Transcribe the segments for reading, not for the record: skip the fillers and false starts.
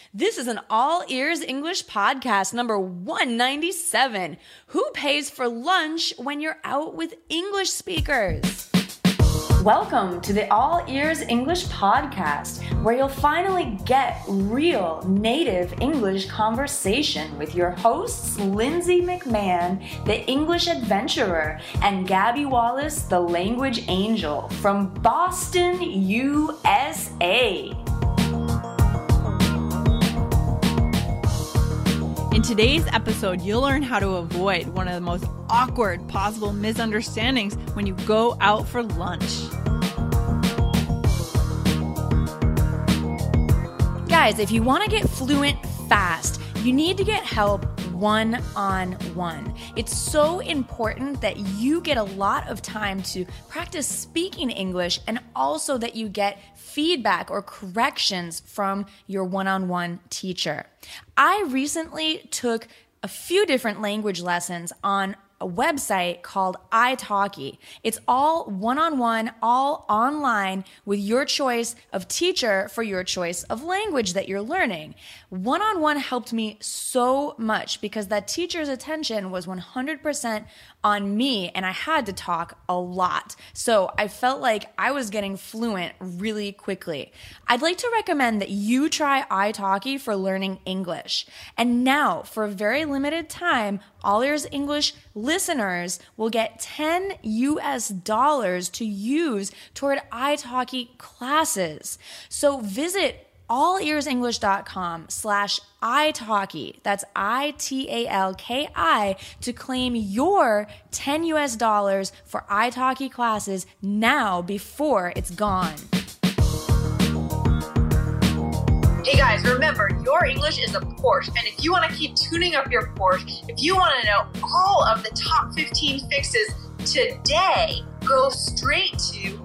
This is an All Ears English podcast number 197. Who pays for lunch when you're out with English speakers? Welcome to the All Ears English podcast, where you'll finally get real native English conversation with your hosts, Lindsay McMahon, the English adventurer, and Gabby Wallace, the language angel from Boston, USA. In today's episode, you'll learn how to avoid one of the most awkward possible misunderstandings when you go out for lunch. Guys, if you want to get fluent fast, you need to get help one-on-one. It's so important that you get a lot of time to practice speaking English and also that you get feedback or corrections from your one-on-one teacher. I recently took a few different language lessons on a website called italki. It's all one-on-one, all online with your choice of teacher for your choice of language that you're learning. One-on-one helped me so much because that teacher's attention was 100% on me and I had to talk a lot. So I felt like I was getting fluent really quickly. I'd like to recommend that you try italki for learning English. And now, for a very limited time, All Ears English listeners will get $10 to use toward italki classes. So visit allearsenglish.com/italki. That's ITALKI to claim your $10 for italki classes now before it's gone. Hey guys, remember, your English is a Porsche, and if you want to keep tuning up your Porsche, if you want to know all of the top 15 fixes today, go straight to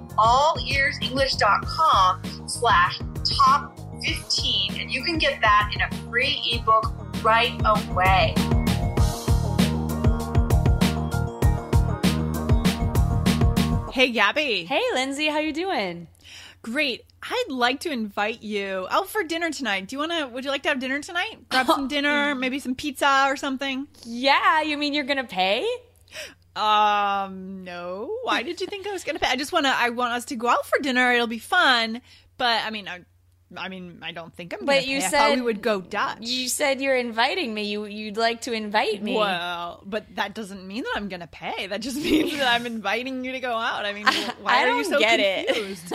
allearsenglish.com/top15, and you can get that in a free ebook right away. Hey, Gabby. Hey, Lindsay, how you doing? Great. I'd like to invite you out for dinner tonight. Would you like to have dinner tonight? Grab some dinner, maybe some pizza or something? Yeah, you mean you're gonna pay? No. Why did you think I was going to pay? I want us to go out for dinner. It'll be fun. But I don't think I'm going to pay. I thought we would go Dutch. You said you're inviting me. You'd like to invite me. Well, but that doesn't mean that I'm going to pay. That just means that I'm inviting you to go out. I mean, why are you so confused?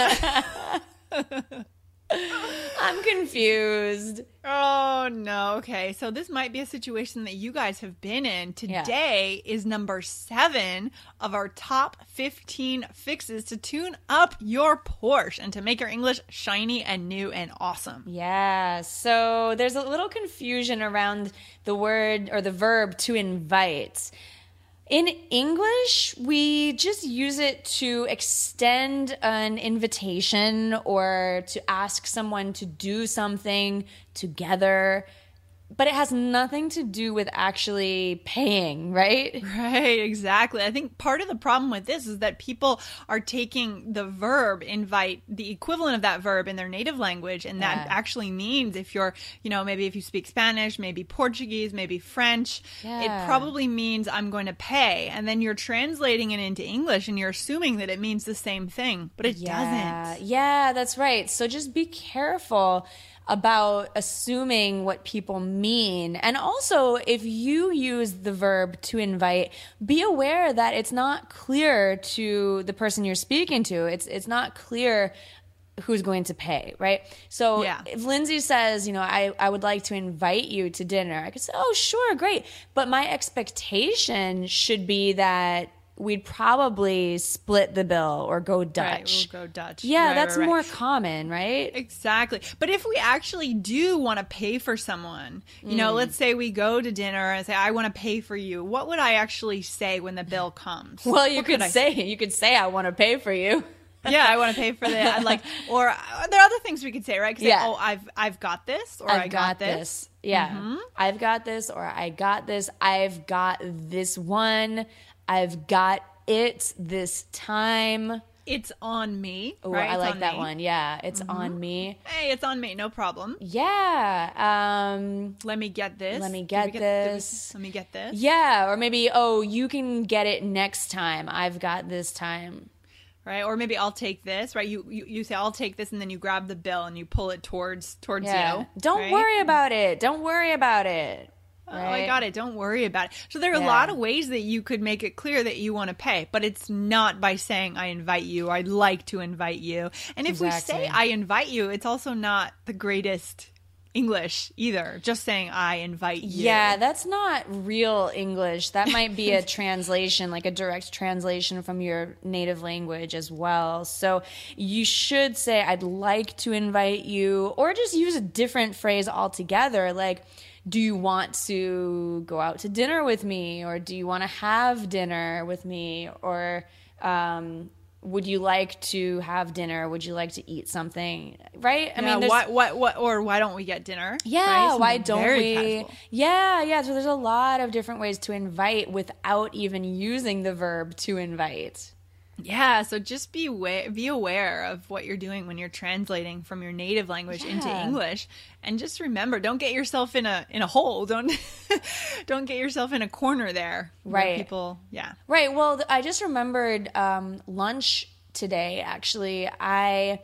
I'm confused. Oh, no. Okay. So this might be a situation that you guys have been in. Today is number 7 of our top 15 fixes to tune up your Porsche and to make your English shiny and new and awesome. Yeah. So there's a little confusion around the word or the verb to invite. In English, we just use it to extend an invitation or to ask someone to do something together, but it has nothing to do with actually paying, right? Right, exactly. I think part of the problem with this is that people are taking the verb invite, the equivalent of that verb in their native language, and that actually means if you're, maybe if you speak Spanish, maybe Portuguese, maybe French, it probably means I'm going to pay. And then you're translating it into English and you're assuming that it means the same thing, but it doesn't. Yeah, that's right. So just be careful about assuming what people mean. And also, if you use the verb to invite, be aware that it's not clear to the person you're speaking to. It's not clear who's going to pay, right? So if Lindsay says, I would like to invite you to dinner, I could say, oh, sure, great. But my expectation should be that we'd probably split the bill or go Dutch. Right, we'll go Dutch. Yeah, that's more common, right? Exactly. But if we actually do want to pay for someone, let's say we go to dinner and say, I want to pay for you. What would I actually say when the bill comes? Well, you could say, I want to pay for you. Yeah, I want to pay for that. Or there are other things we could say, right? I've got this, or I got this. Yeah, I've got this, or I got this. I've got this one. I've got it this time. it's on me. Oh, right? I like that one. Yeah, it's on me. Hey, it's on me. No problem. Yeah. Let me get this. Let me get this. Let me get this. Yeah, or maybe, oh, you can get it next time. I've got this time. Right, or maybe I'll take this. Right, you say I'll take this, and then you grab the bill and you pull it towards you. Don't worry about it. Don't worry about it. Right? Oh, I got it. Don't worry about it. So there are a lot of ways that you could make it clear that you want to pay, but it's not by saying I invite you. I'd like to invite you. And if we say I invite you, it's also not the greatest English either. Just saying I invite you. Yeah, that's not real English. That might be a translation, like a direct translation from your native language as well. So you should say I'd like to invite you, or just use a different phrase altogether, like, do you want to go out to dinner with me? Or do you want to have dinner with me? Or would you like to have dinner? Would you like to eat something? Right? I mean, why don't we get dinner? Yeah, right? why don't we? Casual. Yeah. So there's a lot of different ways to invite without even using the verb to invite. Yeah, so just be aware of what you're doing when you're translating from your native language into English, and just remember, don't get yourself in a hole. Don't get yourself in a corner there. Right. People. Right. Well, I just remembered lunch today. Actually, I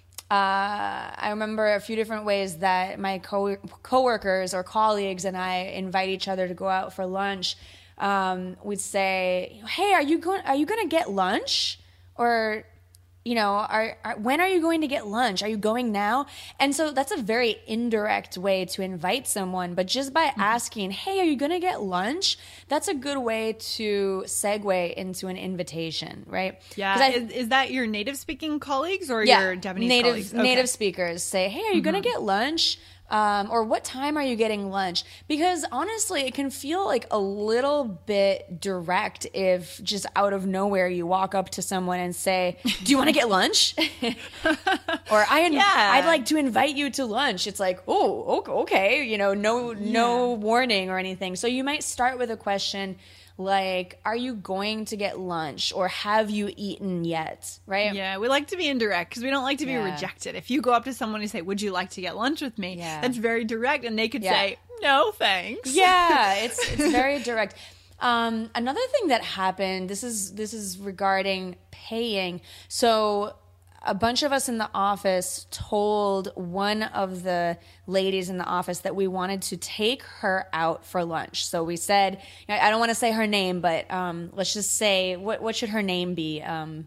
remember a few different ways that my coworkers or colleagues and I invite each other to go out for lunch. We'd say, "Hey, are you going to get lunch?" Or, when are you going to get lunch? Are you going now? And so that's a very indirect way to invite someone. But just by asking, "Hey, are you going to get lunch?" That's a good way to segue into an invitation, right? Yeah. Is that your native speaking colleagues or your Japanese colleagues? Okay. Native speakers say, "Hey, are you going to get lunch?" Or what time are you getting lunch? Because honestly, it can feel like a little bit direct if just out of nowhere you walk up to someone and say, "Do you want to get lunch?" Or I'd like to invite you to lunch. It's like, oh, okay, no warning or anything. So you might start with a question like, are you going to get lunch? Or have you eaten yet? Right? Yeah, we like to be indirect because we don't like to be rejected. If you go up to someone and say, "Would you like to get lunch with me?" That's very direct, and they could say, "No, thanks." Yeah, it's very direct. Another thing that happened, this is regarding paying. So a bunch of us in the office told one of the ladies in the office that we wanted to take her out for lunch. So we said, I don't want to say her name, but let's just say, what should her name be?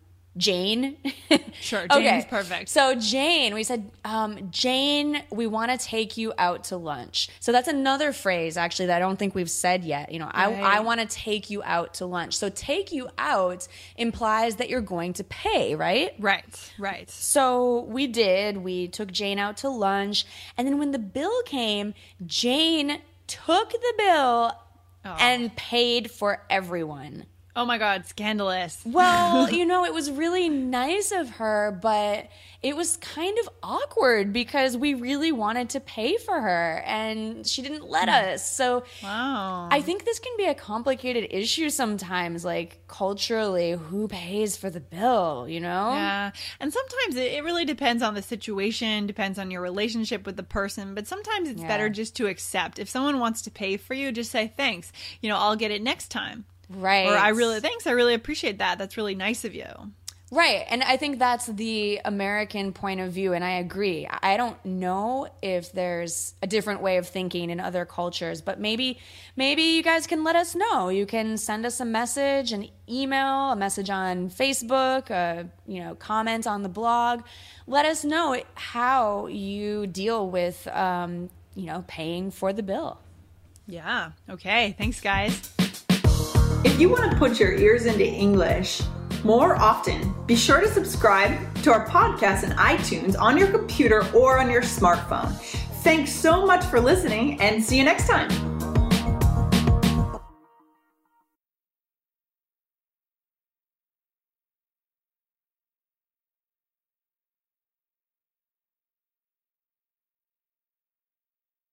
Jane? Sure, Jane's perfect. So Jane, we said, Jane, we want to take you out to lunch. So that's another phrase, actually, that I don't think we've said yet. I want to take you out to lunch. So take you out implies that you're going to pay, right? Right. So we did. We took Jane out to lunch. And then when the bill came, Jane took the bill and paid for everyone. Oh my God, scandalous. Well, it was really nice of her, but it was kind of awkward because we really wanted to pay for her and she didn't let us. So wow. I think this can be a complicated issue sometimes, like culturally, who pays for the bill, Yeah. And sometimes it really depends on the situation, depends on your relationship with the person, but sometimes it's better just to accept. If someone wants to pay for you, just say thanks. I'll get it next time. Right. Or I really appreciate that. That's really nice of you. Right. And I think that's the American point of view. And I agree. I don't know if there's a different way of thinking in other cultures, but maybe you guys can let us know. You can send us a message, an email, a message on Facebook, comment on the blog. Let us know how you deal with, paying for the bill. Yeah. Okay. Thanks, guys. If you want to put your ears into English more often, be sure to subscribe to our podcast in iTunes on your computer or on your smartphone. Thanks so much for listening, and see you next time.